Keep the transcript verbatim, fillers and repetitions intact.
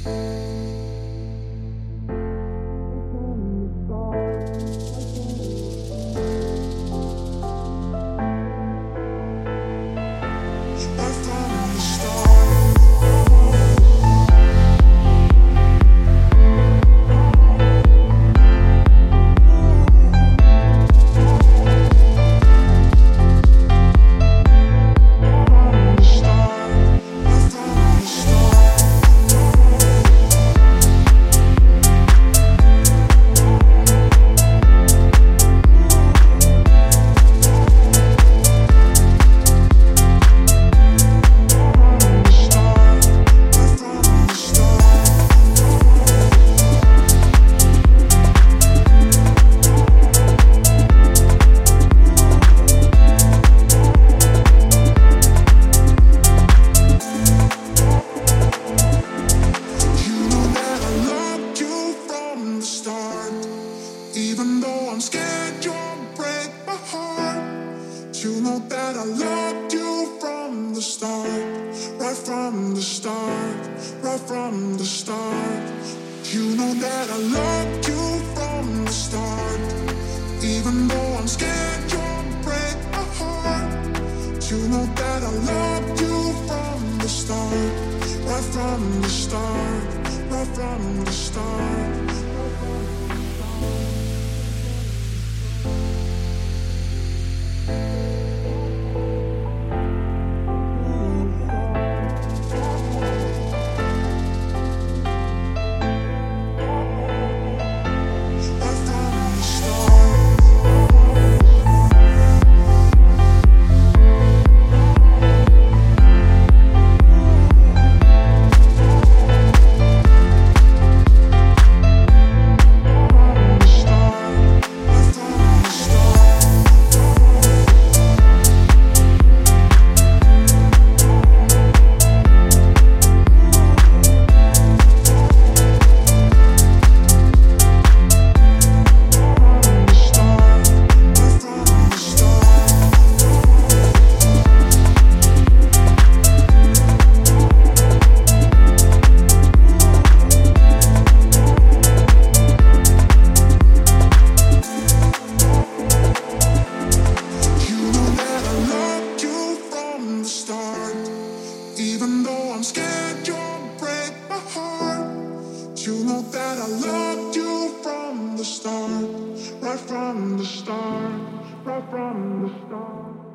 Even though I'm scared you'll break my heart, you know that I loved you from the start, right from the start, right from the start. You know that I loved you from the start. Even though I'm scared you'll break my heart, you know that I loved you from the start, right from the start, right from the start. Even though I'm scared you'll break my heart, you know that I loved you from the start, right from the start, right from the start.